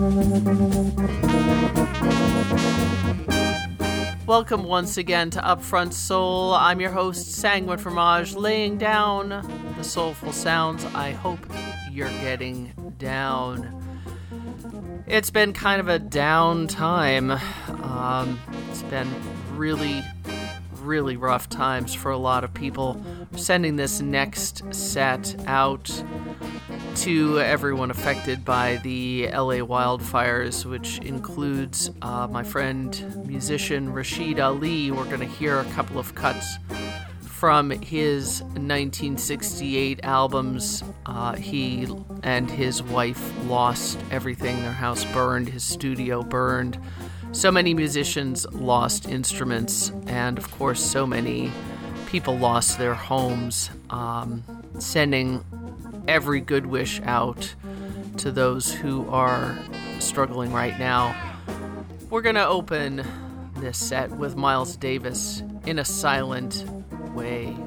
Welcome once again to Upfront Soul. I'm your host, Sanguine Fromage, laying down the soulful sounds I hope you're getting down. It's been kind of a down time. It's been really rough times for a lot of people. We're sending this next set out to everyone affected by the LA wildfires, which includes my friend, musician Rashid Ali. We're going to hear a couple of cuts from his 1968 albums. He and his wife lost everything. Their house burned, his studio burned. So many musicians lost instruments, and of course so many people lost their homes. Sending every good wish out to those who are struggling right now. We're going to open this set with Miles Davis, In a Silent Way.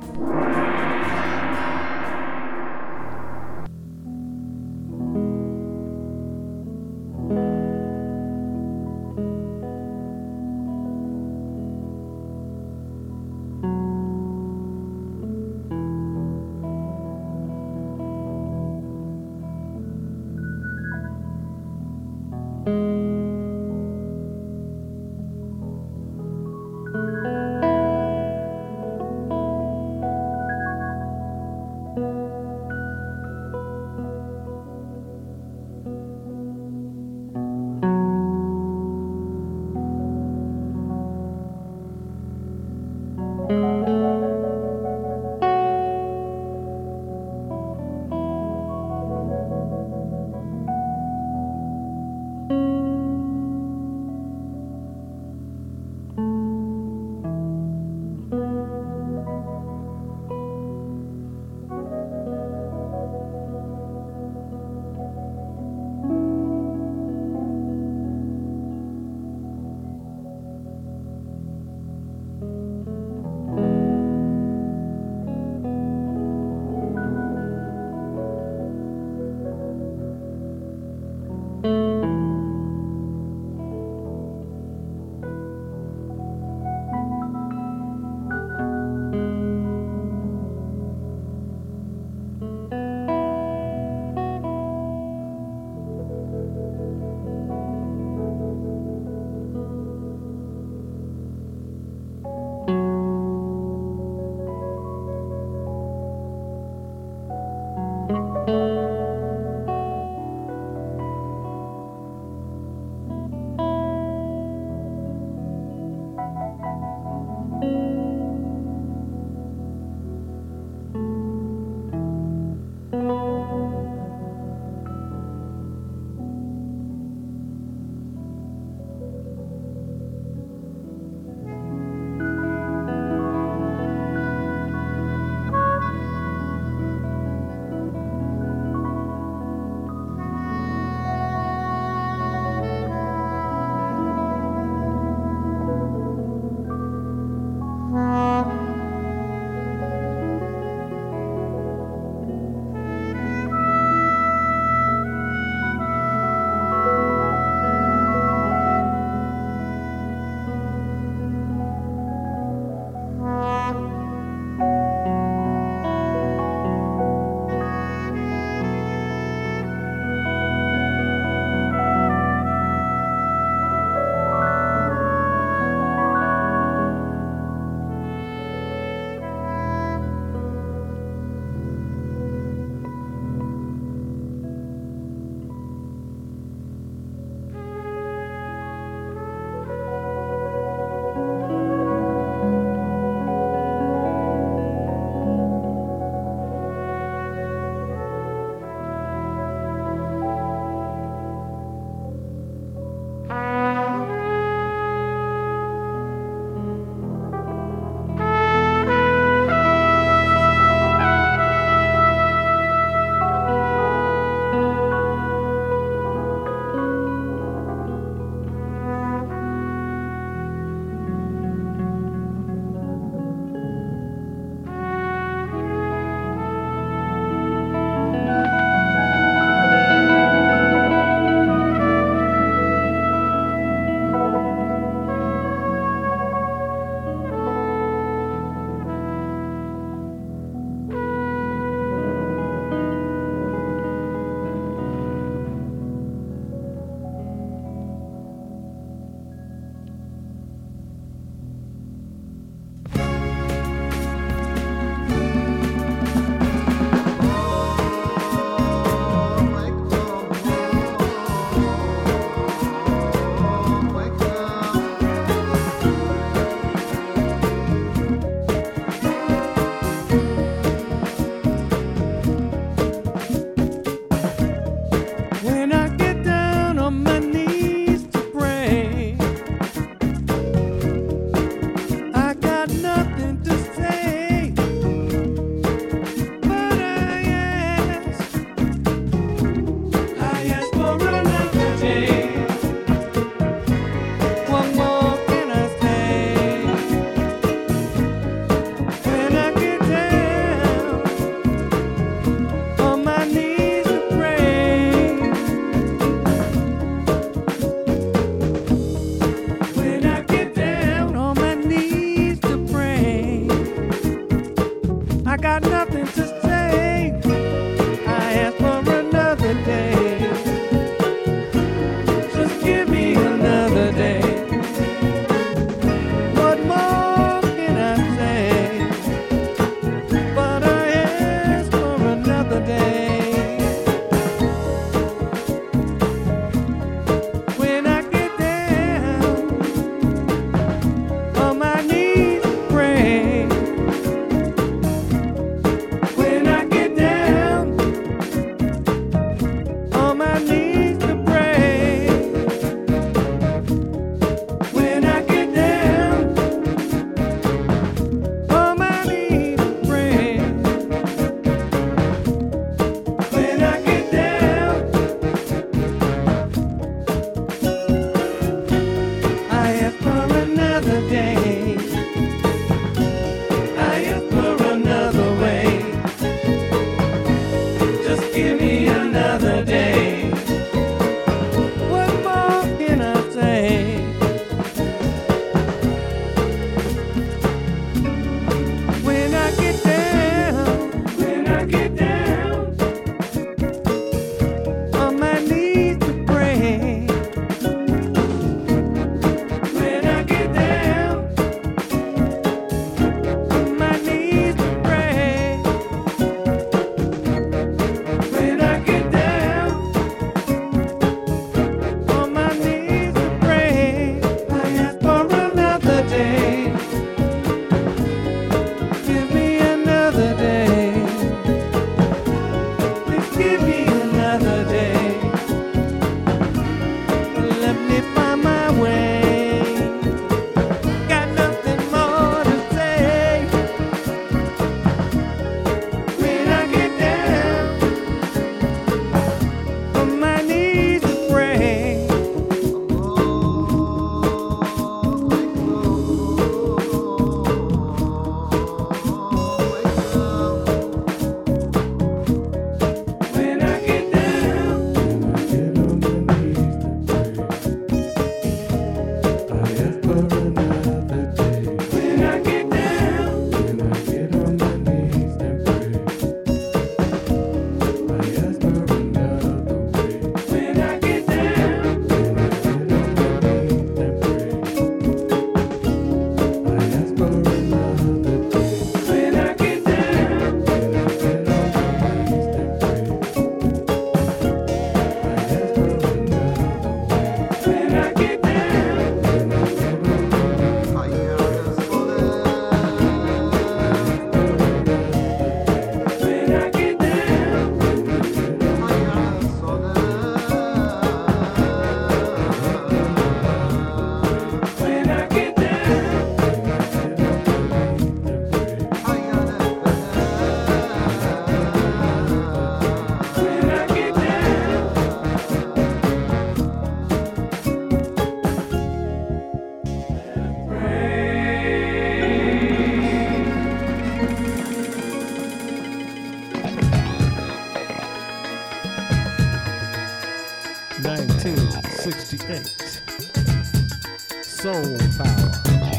1968. Soul Power.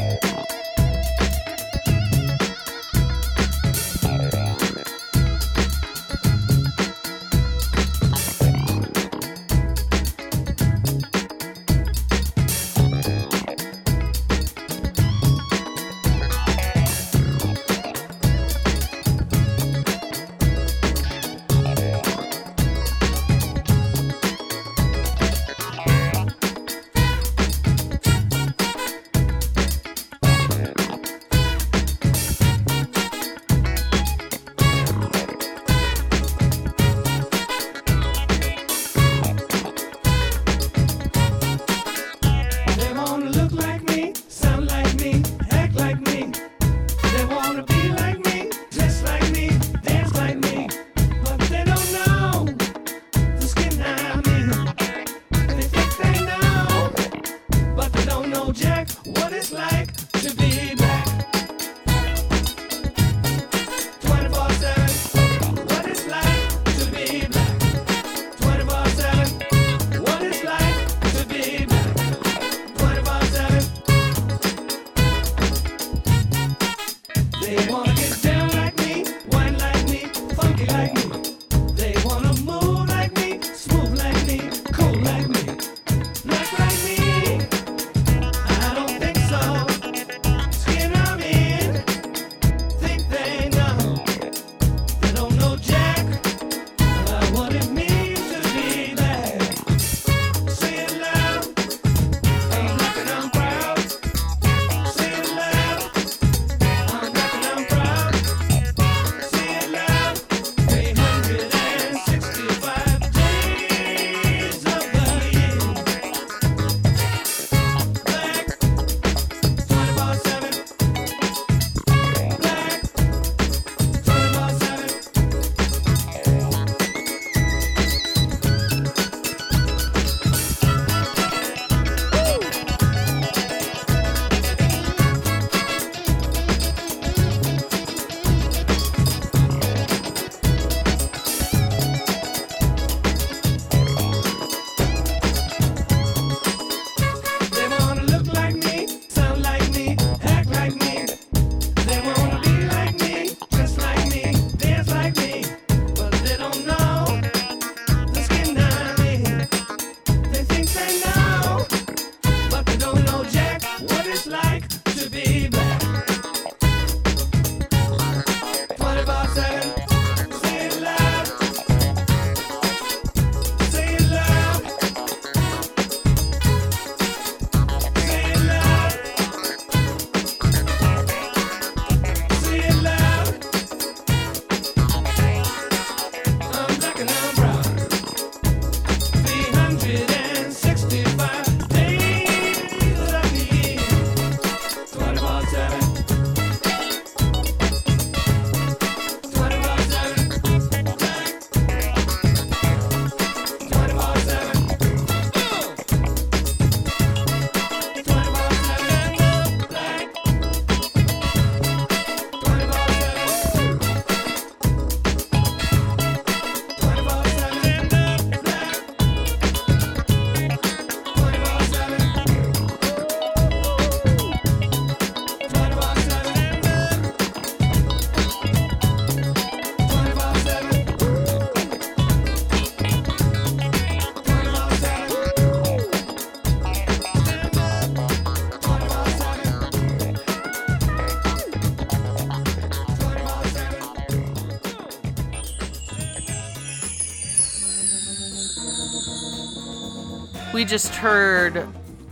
We just heard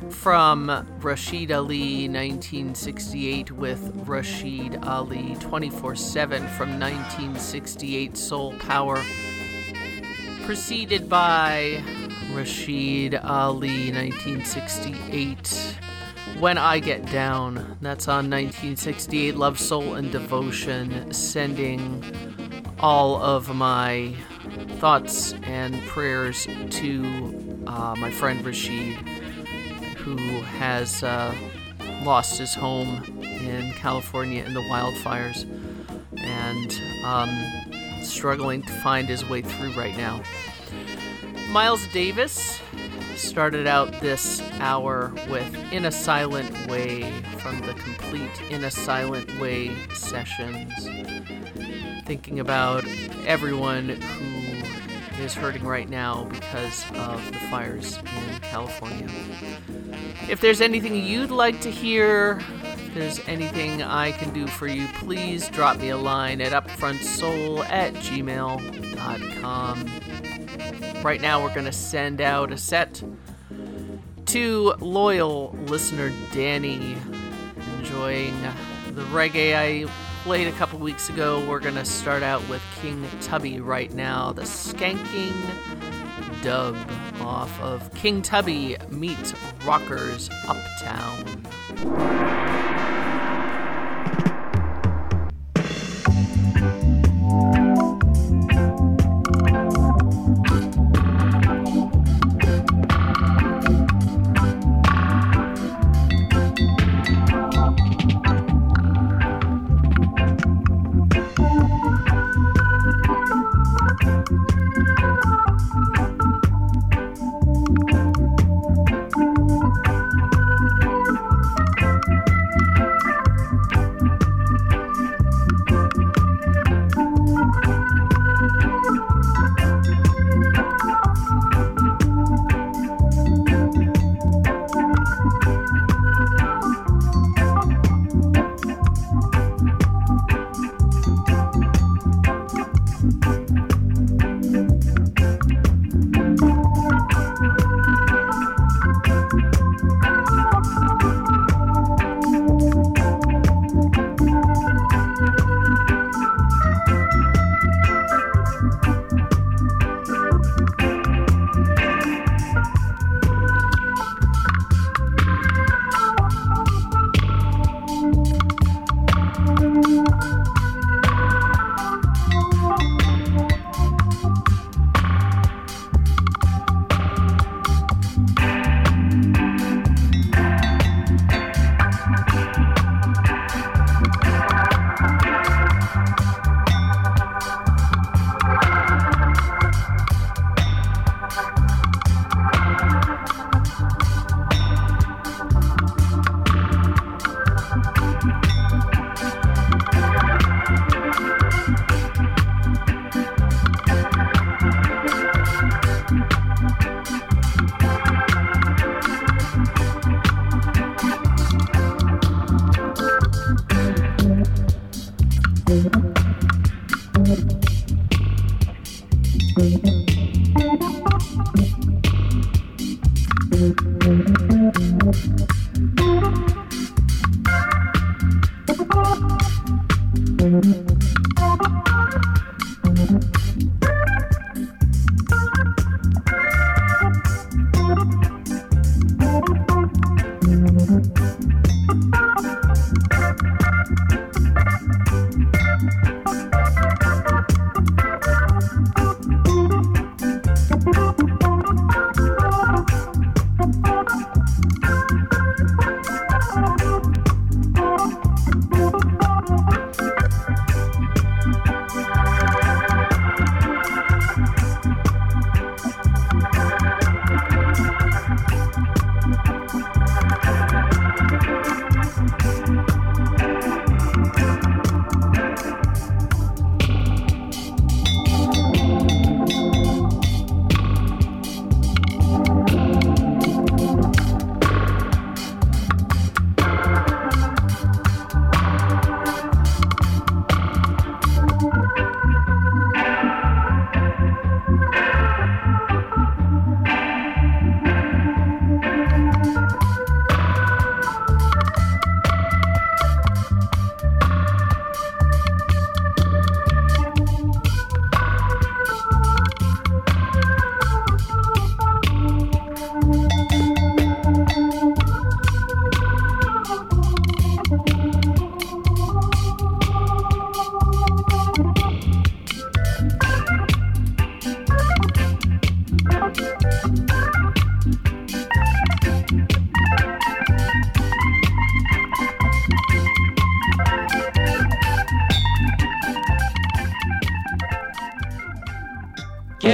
from Rashid Ali 1968 with Rashid Ali 24/7 from 1968 Soul Power, preceded by Rashid Ali 1968 When I Get Down. That's on 1968 Love, Soul, and Devotion, sending all of my thoughts and prayers to my friend Rashid, who has lost his home in California in the wildfires and struggling to find his way through right now. Miles Davis started out this hour with In a Silent Way from the complete In a Silent Way sessions, thinking about everyone who is hurting right now because of the fires in California. If there's anything you'd like to hear, if there's anything I can do for you, please drop me a line at upfrontsoul@gmail.com. Right now we're going to send out a set to loyal listener Danny, enjoying the reggae I played a couple weeks ago. We're going to start out with King Tubby right now, the skanking dub off of King Tubby meets Rockers Uptown.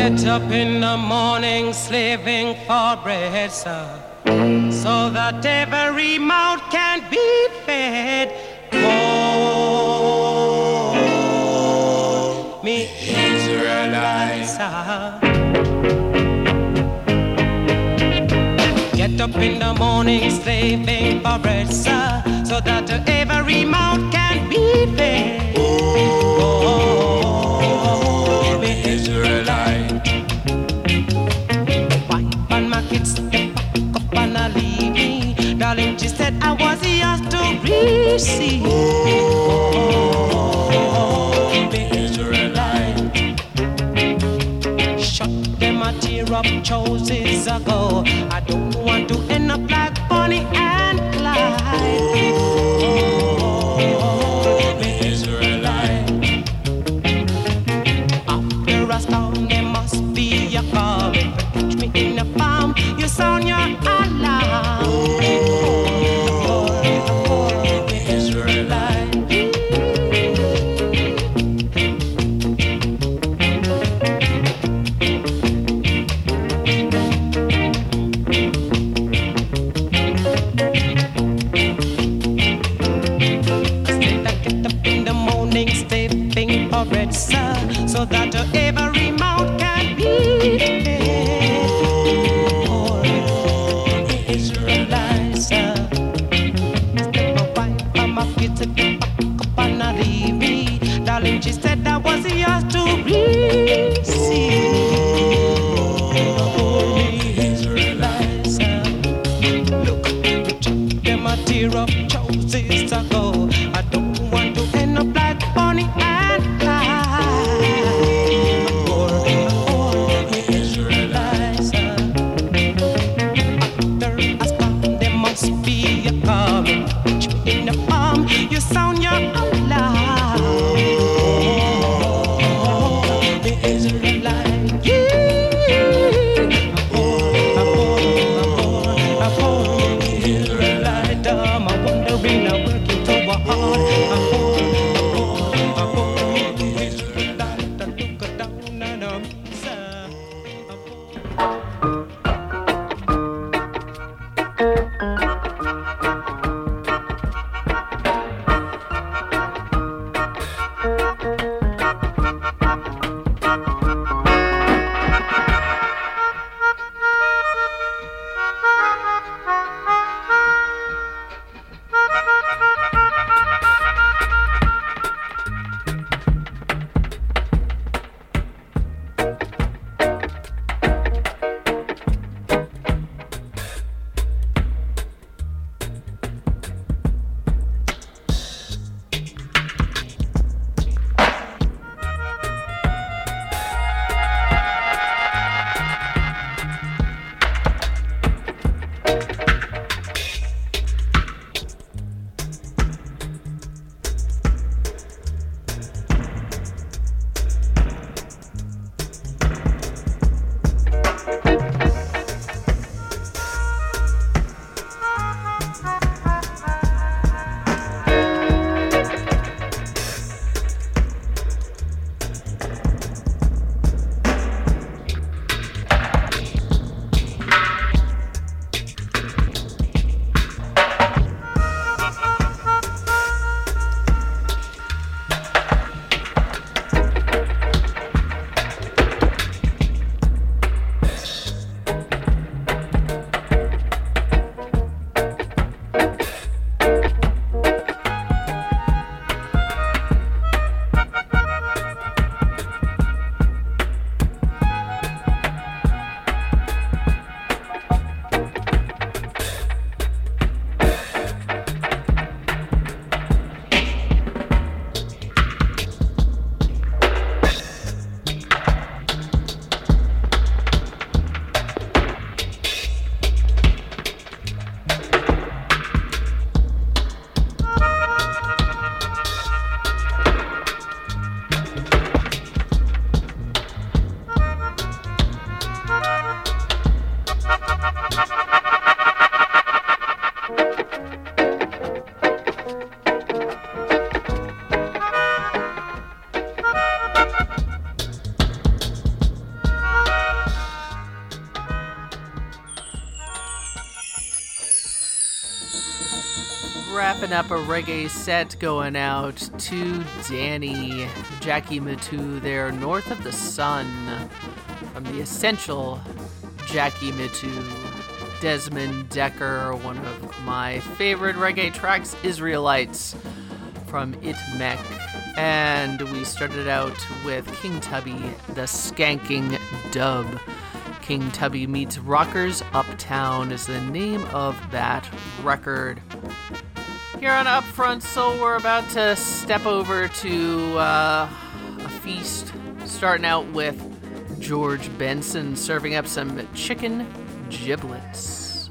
Get up in the morning slaving for bread, sir, so that every mouth can be fed. Oh, me Israelites, get up in the morning slaving for bread, sir, so that every mouth can be fed. Oh, me Israelite. Wife and my kids, they pack up and I leave me. Darling, she said I was yours to receive. Oh, me Israelite. Shut them a tear up choices ago. I don't want to end up like Bonnie and Clyde. Oh, me Israelite. After a storm, there must be a calm. If you catch me in the farm, you sound your alarm. Oh, me Israelite. Bread, sir, so that every mouth can be fed. Oh, Israelites, sir. My wife and my kids took the back up and I leave me. Darling, she said I was yours to receive. Oh, Israelites, sir. Look, them a tear up choices ago. I don't want to end up like Bonnie and you sound your alarm. Oh, the Israelite. Israelite. I'm wondering, I'm working so hard. The Israelite. Look down and wrapping up a reggae set going out to Danny, Jackie Mittoo there, North of the Sun, from the essential Jackie Mittoo, Desmond Decker, one of my favorite reggae tracks, Israelites, from Itmek. And we started out with King Tubby, the Skanking Dub. King Tubby Meets Rockers Uptown is the name of that record. Here on Upfront Soul, we're about to step over to a feast, starting out with George Benson serving up some chicken giblets.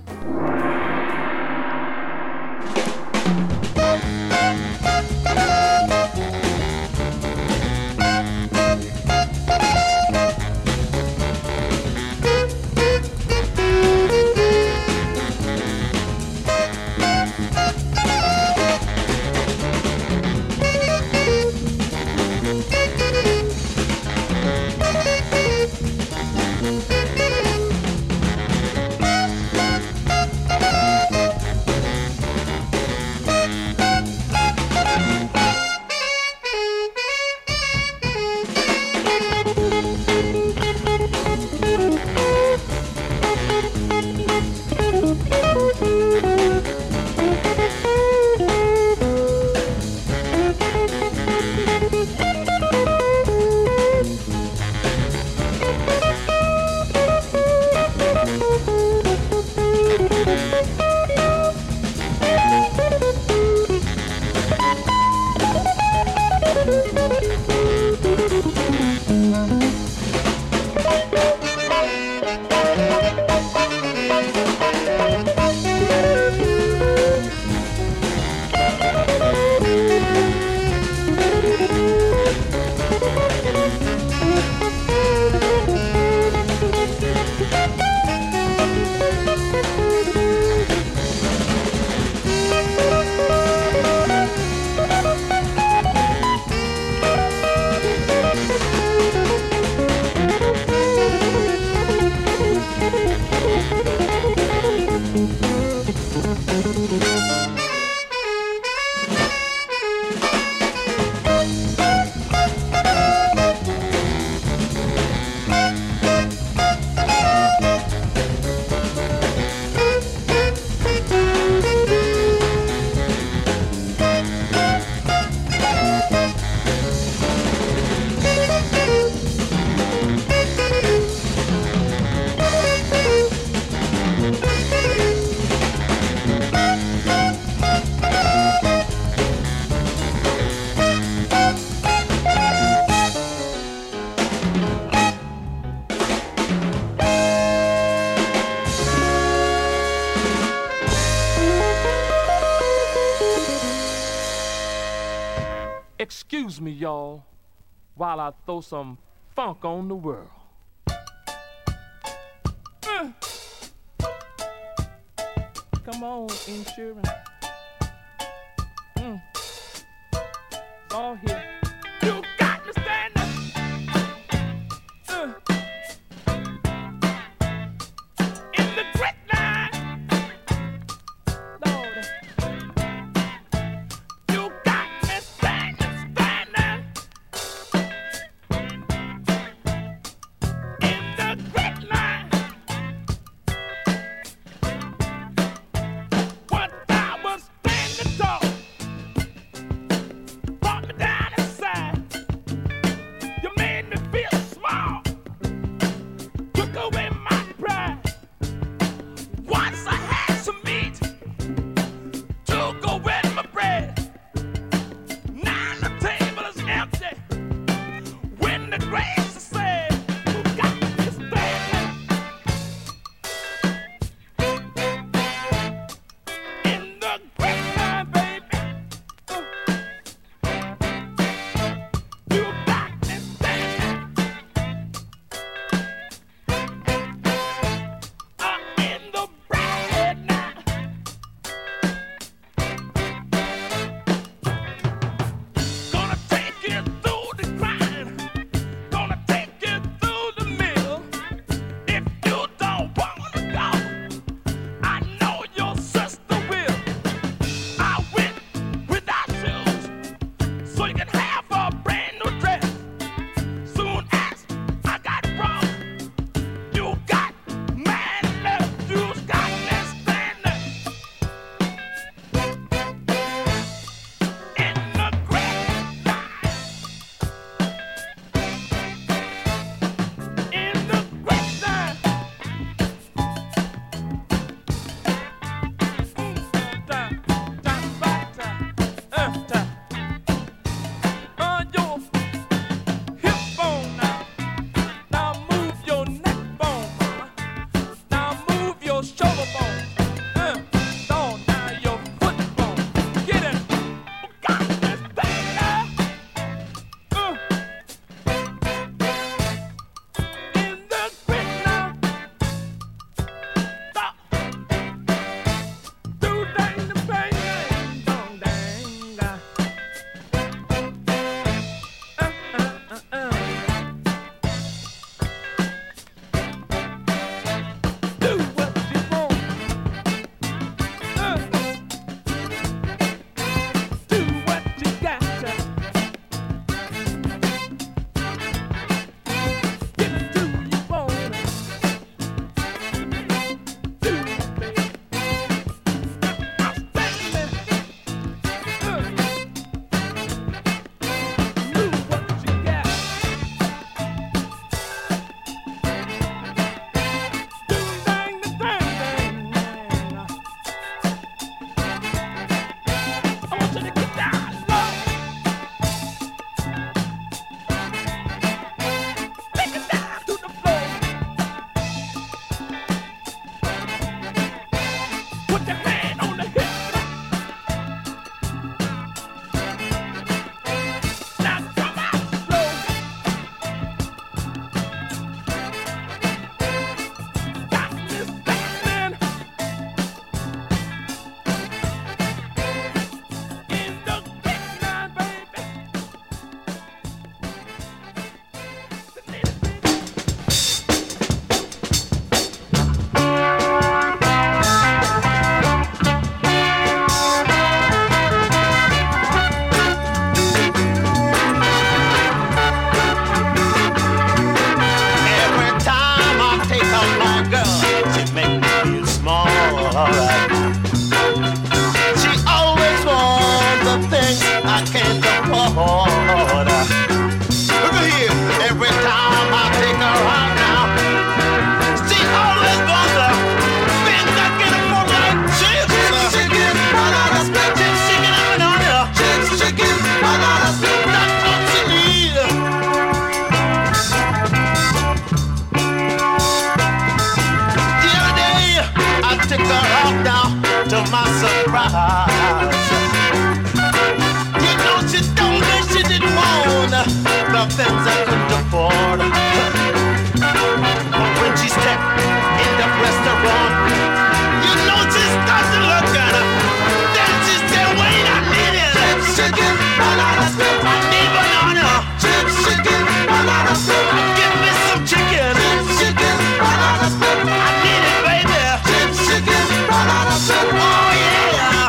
Excuse me, y'all, while I throw some funk on the world. Come on, insurance. It's all here. You got to stand up. In the grit line. Lord. You got to stand up. In the grit line. What I was standing tall brought me down and alright. She always wants the things I can't afford. Look at here, every time I take her out now, she always wants the things I can't afford, like chips, chicken, banana split, chips, chicken, and banana, chips, chicken, banana split. That's what she needs. The other day, I took her out now to my surprise. You know, she told me she didn't want the things I couldn't afford. But when she stepped in the restaurant, you know she started to look at her. Then she said, wait, I need it. Chips, chicken, banana split. I need banana. Chips, chicken, banana split. Give me some chicken. Chips, chicken, banana split. I need it, baby. Chips, chicken, banana split. Oh, yeah.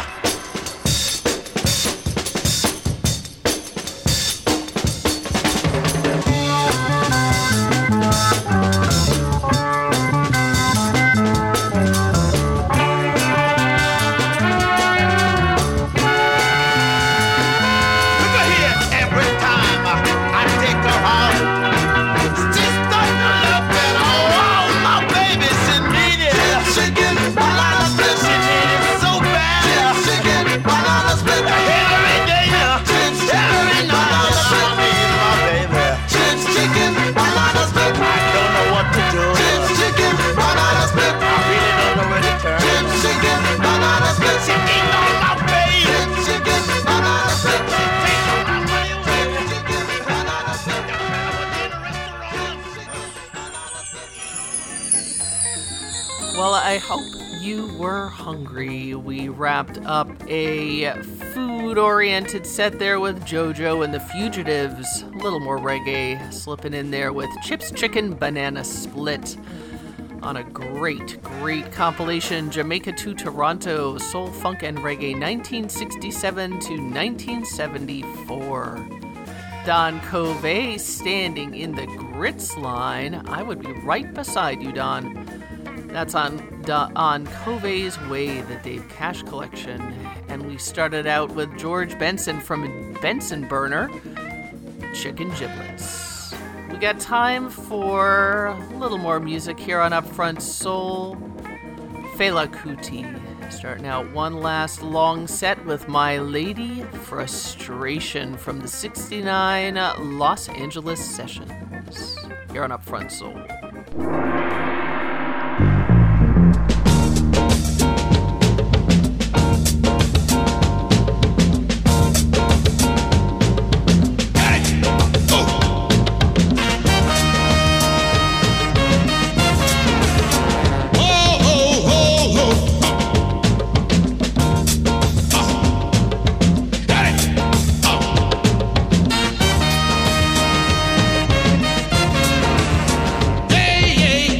Look at here, every time I take her out, she starts to look at, oh, my baby, she need it. Chicken, banana split, she need it so bad. Chicken, banana split, every day now, every night, I need my baby. Chips, chicken, banana split, I don't know what to do. Chips, chicken, banana split, I really don't know where to turn. Chips, chicken, banana split, she ain't on my baby. Chips, chicken, banana split, she takes all my money away. Chicken, banana split, the crowd was in a restaurant. Well, I hope you were hungry. We wrapped up a food-oriented set there with JoJo and the Fugitives. A little more reggae slipping in there with Chips, Chicken, Banana Split on a great, great compilation, Jamaica to Toronto, Soul, Funk, and Reggae, 1967 to 1974. Don Covey standing in the grits line. I would be right beside you, Don. That's on Covey's Way, the Dave Cash collection. And we started out with George Benson from Benson Burner, Chicken Giblets. We got time for a little more music here on Upfront Soul. Fela Kuti, starting out one last long set with My Lady Frustration from the 69 Los Angeles sessions. Here on Upfront Soul. Yeah, yeah,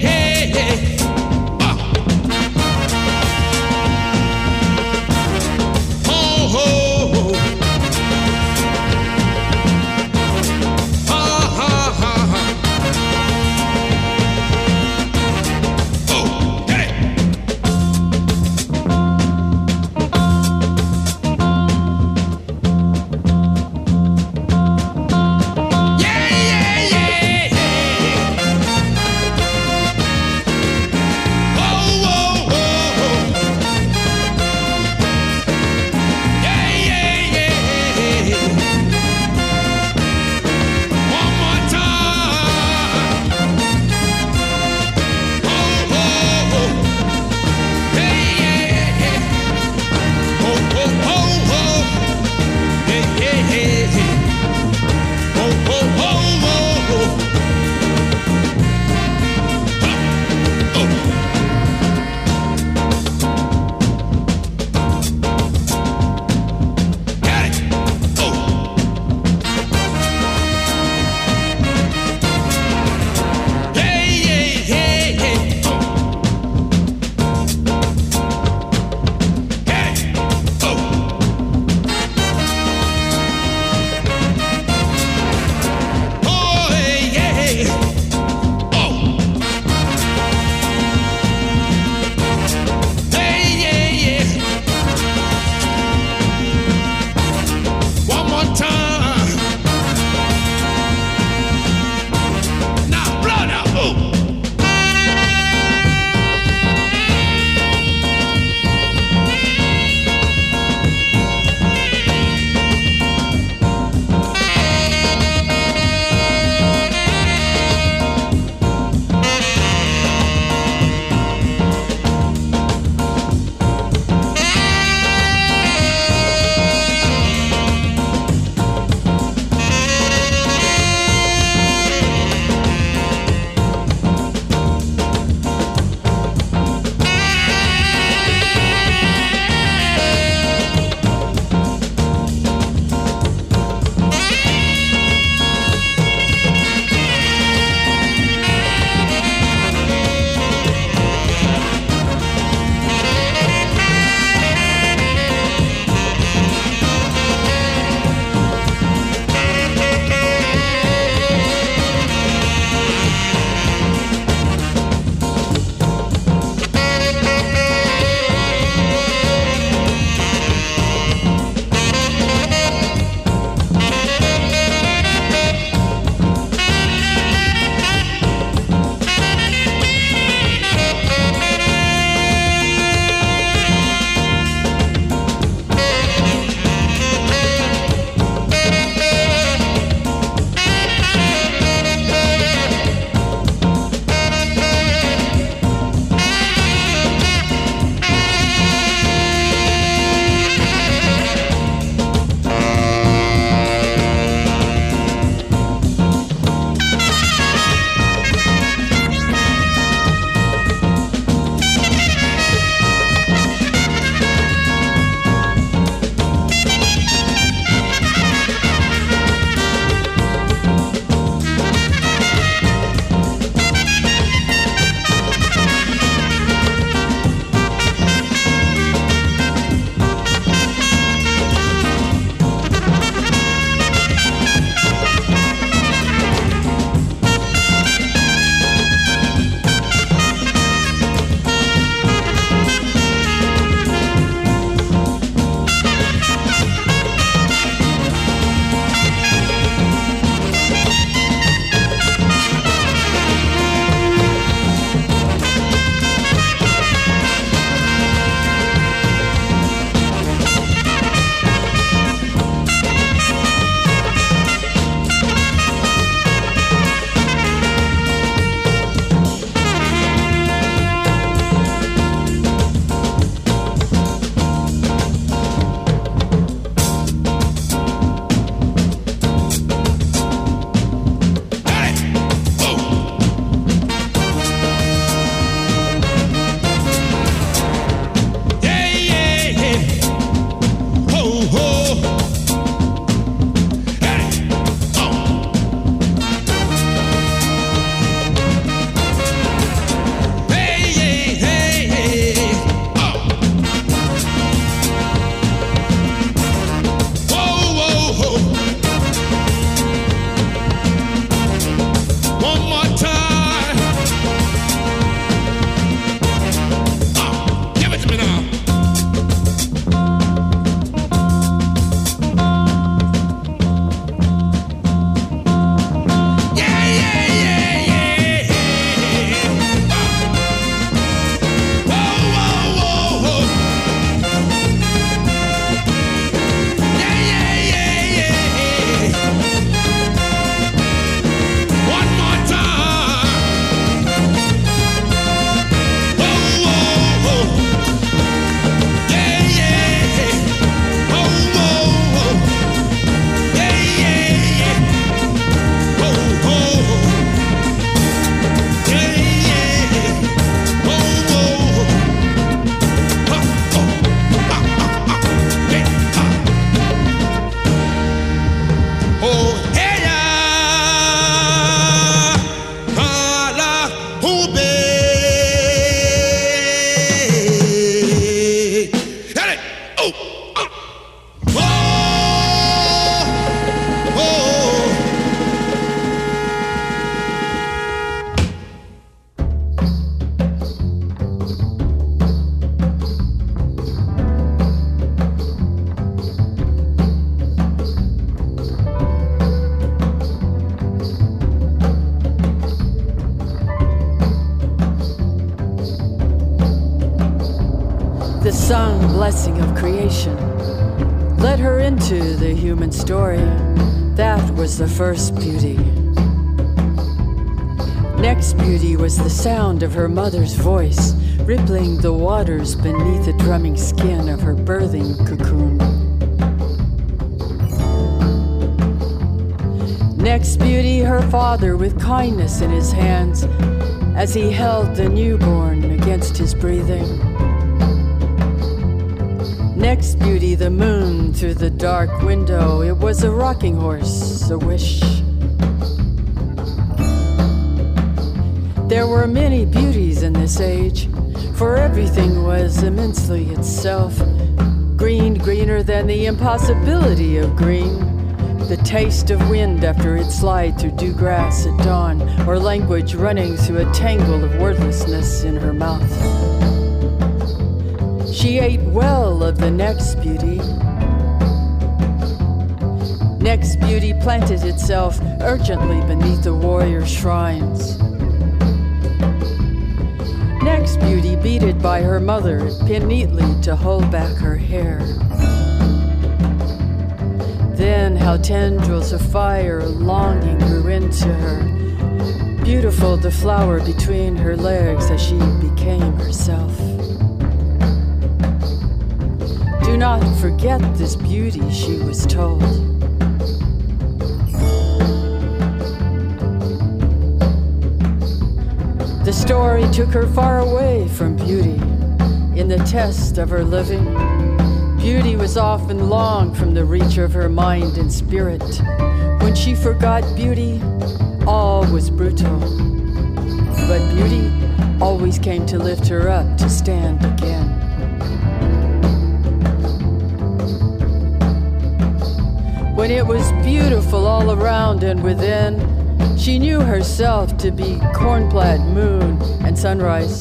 The sung blessing of creation led her into the human story. That was the first beauty. Next beauty was the sound of her mother's voice, rippling the waters beneath the drumming skin of her birthing cocoon. Next beauty, her father with kindness in his hands as he held the newborn against his breathing. Next beauty, the moon through the dark window. It was a rocking horse, a wish. There were many beauties in this age, for everything was immensely itself. Green, greener than the impossibility of green. The taste of wind after it slide through dew grass at dawn, or language running through a tangle of wordlessness in her mouth. She ate well of the next beauty. Next beauty planted itself urgently beneath the warrior's shrines. Next beauty, beaded by her mother, pinned neatly to hold back her hair. Then how tendrils of fire longing grew into her. Beautiful the flower between her legs as she became herself. Do not forget this beauty, she was told. The story took her far away from beauty. In the test of her living, beauty was often long from the reach of her mind and spirit. When she forgot beauty, all was brutal. But beauty always came to lift her up to stand again. When it was beautiful all around and within, she knew herself to be cornplaid, moon, and sunrise.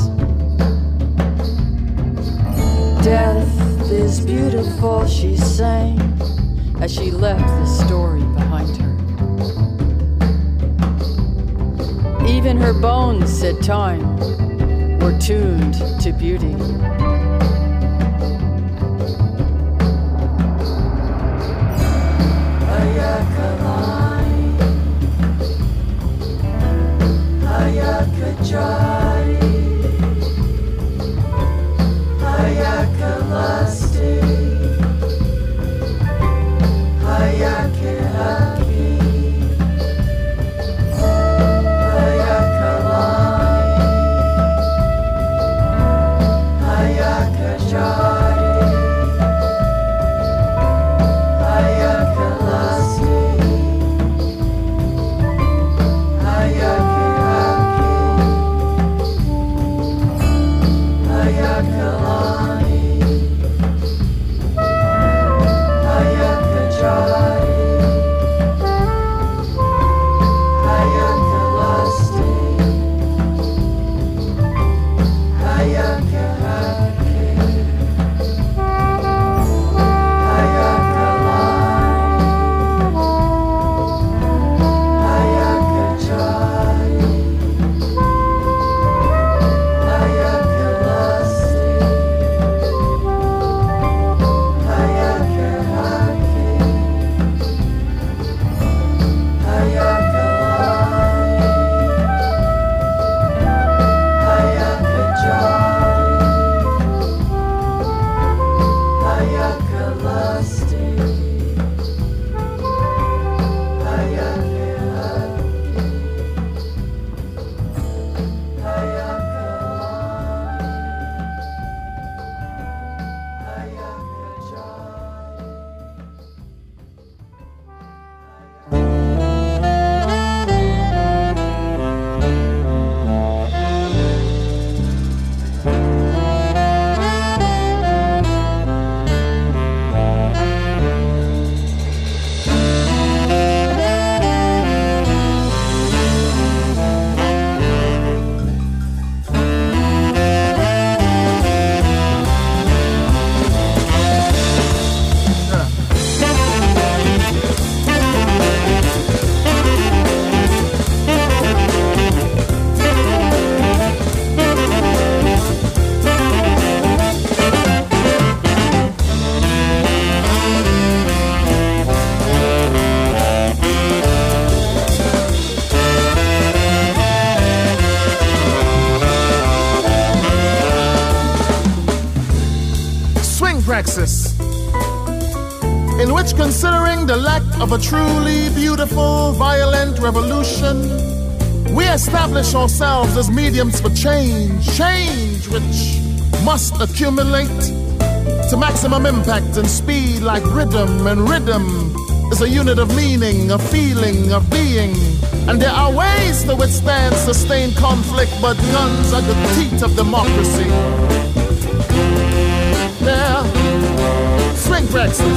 Death is beautiful, she sang, as she left the story behind her. Even her bones, said time, were tuned to beauty. praxis, in which, considering the lack of a truly beautiful, violent revolution, we establish ourselves as mediums for change, change which must accumulate to maximum impact and speed like rhythm, and rhythm is a unit of meaning, a feeling, of being. And there are ways to withstand sustained conflict, but guns are the teeth of democracy. Yeah, swing praxis.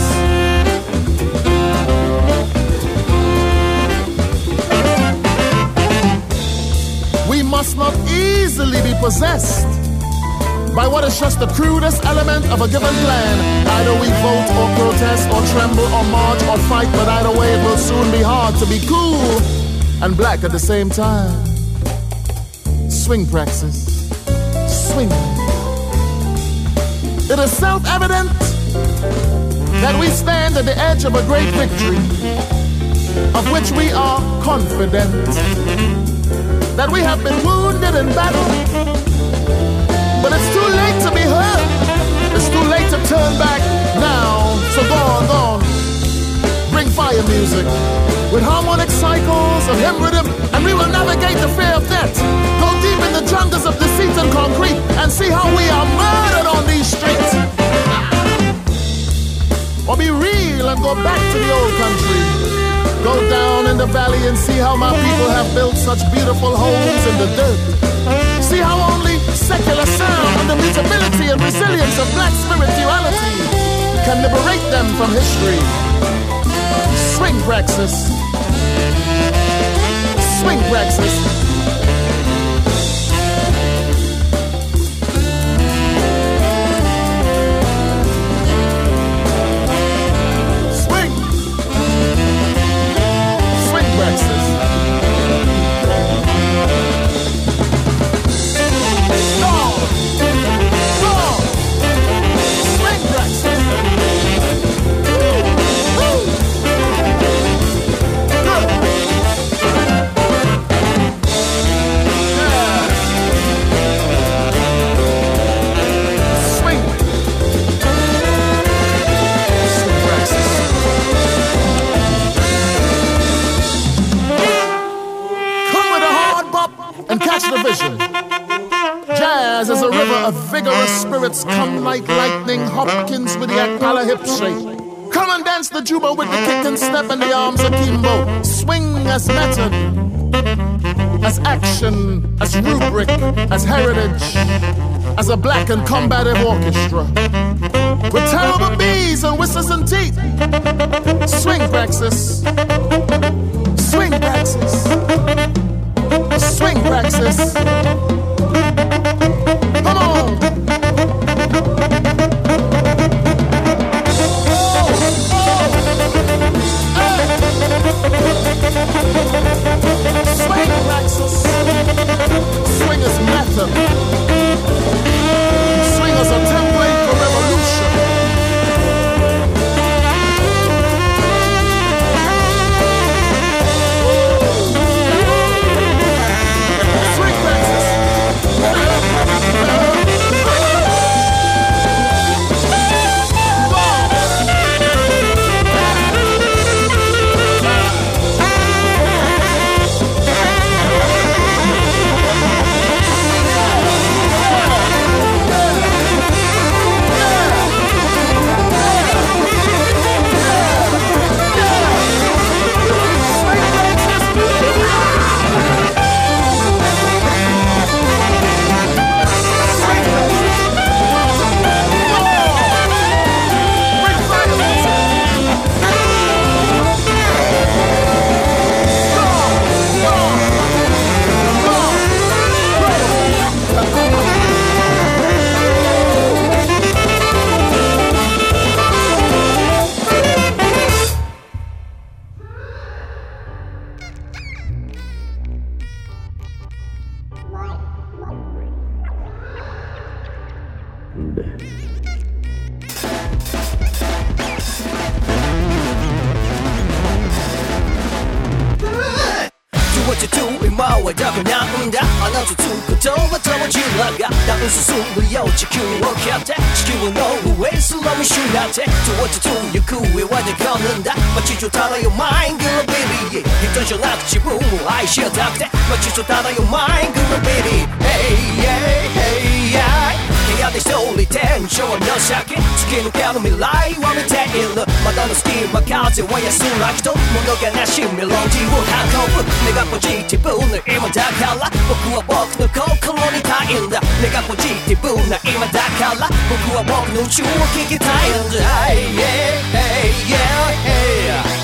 We must not easily be possessed by what is just the crudest element of a given plan. Either we vote or protest or tremble or march or fight, but either way it will soon be hard to be cool and black at the same time. Swing praxis. Swing. It is self-evident that we stand at the edge of a great victory, of which we are confident. That we have been wounded in battle, but it's too late to be hurt. It's too late to turn back now. So go on. Bring fire music with harmonic cycles of hymn rhythm, and we will navigate the fear of death. Go deep in the jungles of deceit and concrete and see how we are murdered on these streets. Or be real and go back to the old country. Go down in the valley and see how my people have built such beautiful homes in the dirt. See how only secular sound and the mutability and resilience of black spirituality can liberate them from history. Swing praxis. Swing praxis. Jazz is a river of vigorous spirits. Come like lightning, Hopkins with the Akpala hip shake. Come and dance the juba with the kick and step and the arms akimbo. Swing as method, as action, as rubric, as heritage, as a black and combative orchestra. With terrible bees and whistles and teeth. Swing praxis. Swing praxis. Swing praxis. Come on. Swing praxis. Swing is method. Swing is a template for revolution. Swing praxis. what you do 今はどこなんだあなたつく言葉ともちらがダウン進むよ地球を蹴って地球の上すら見失って Do what you do 行方はどこなんだ街中ただよ Mind girl baby 人じゃなく自分を愛し合ったくて街中ただよ Mind girl baby Hey hey hey hey 部屋で一人テンションの先突き抜ける未来を見ている窓の隙間風は安らぎと物悲しいメロディーを運ぶ根がポジティブな今だから僕は僕の心にいたいんだ根がポジティブな今だから僕は僕の宇宙を聞きたいんだ Hey yeah hey yeah hey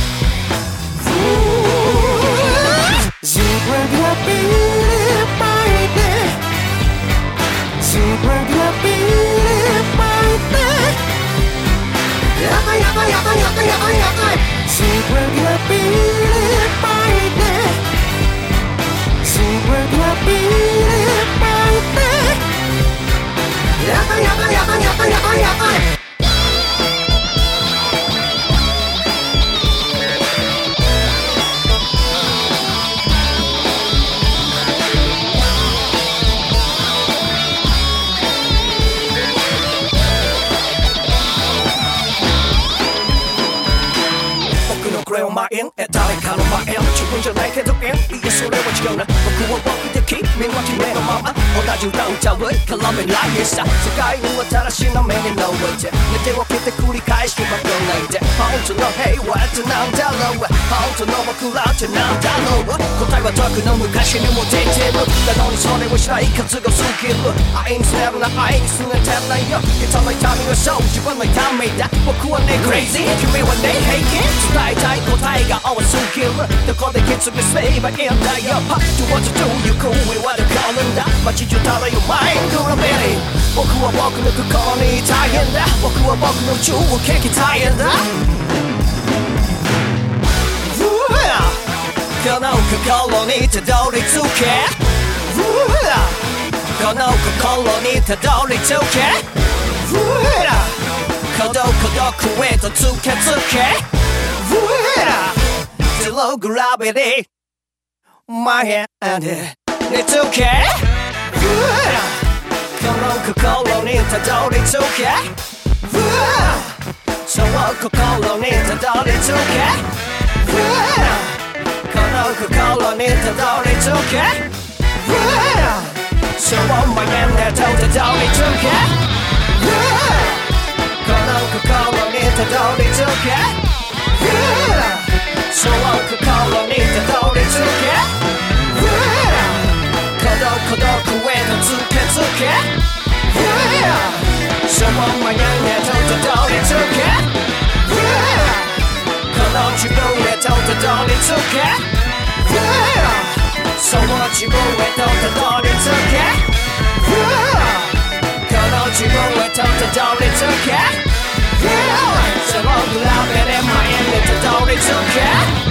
Super happy baby Super happy baby Yaka yaka yaka yaka yaka yaka Super happy baby Super happy baby Yaka yaka yaka yaka yaka yaka 誰かの前自分じゃないけどいやそれは違うな僕は僕で君は君のまま同じ歌歌う絡めないさ世界の新しいな目にの上で寝て起きて繰り返しまくないで本当の平和ってなんだろう本当の僕らってなんだろう答えは遠くの昔にも出てるなのにそれをしない数が過ぎる愛にするな愛にするてないよ人の痛みはそう自分の痛みだ僕はね crazy 君はね平気伝えたい答えが多すぎるどこで決意すればいいんだよ Do what you do 行方はどこなんだ街中ただよマインドのメリー僕は僕の心にいたいんだ僕は僕の宇宙を聞きたいんだこの心にたどり着けこの心にたどり着け孤独孤独へとつけつけZero gravity My hand につけこの心にたどり着けその心にたどり着けこの心にたどり着けそのマインドへとたどり着けこの心にたどり着けその心にたどり着け孤独孤独へとつけつけそのマインドへとたどり着けこの自分へとたどり着けその自分へとたどり着けこの自分へとたどり着けそのグラベで前にたどり着け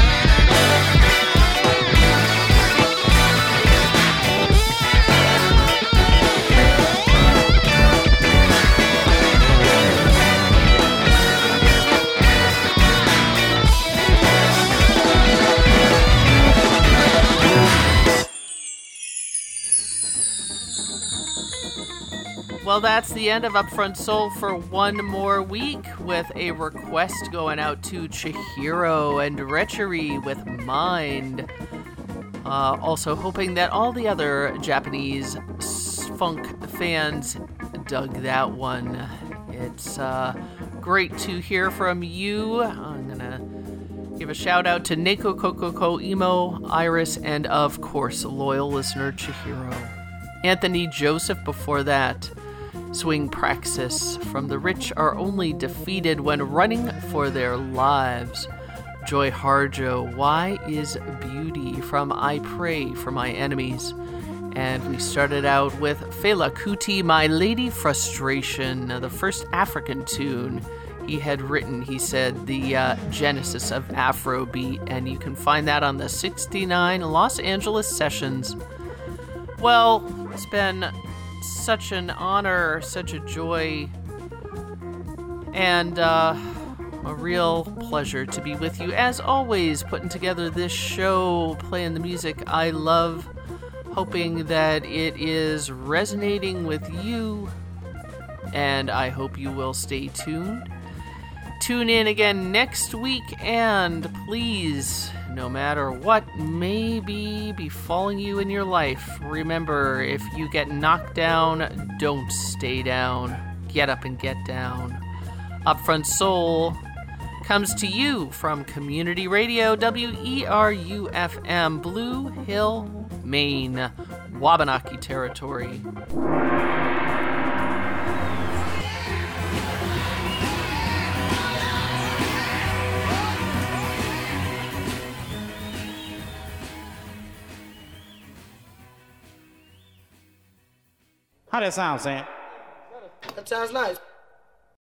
Well, that's the end of Upfront Soul for one more week, with a request going out to Chihiro and Rechery with Mind. Also hoping that all the other Japanese funk fans dug that one. It's great to hear from you. I'm gonna give a shout out to Neko Kokoko Emo, Iris, and of course, loyal listener Chihiro. Anthony Joseph before that. Swing Praxis from The Rich Are Only Defeated When Running for Their Lives. Joy Harjo, Why is Beauty from I Pray for My Enemies. And we started out with Fela Kuti, My Lady Frustration, the first African tune he had written. He said the genesis of Afrobeat, and you can find that on the 69 Los Angeles sessions. Well, it's been such an honor, such a joy, and A real pleasure to be with you. As always, putting together this show, playing the music I love, hoping that it is resonating with you, and I hope you will stay tuned. Tune in again next week, and please, no matter what may be befalling you in your life, remember, if you get knocked down, don't stay down. Get up and get down. Upfront Soul comes to you from Community Radio, WERU-FM, Blue Hill, Maine, Wabanaki territory. How that sound, Sam? That sounds nice.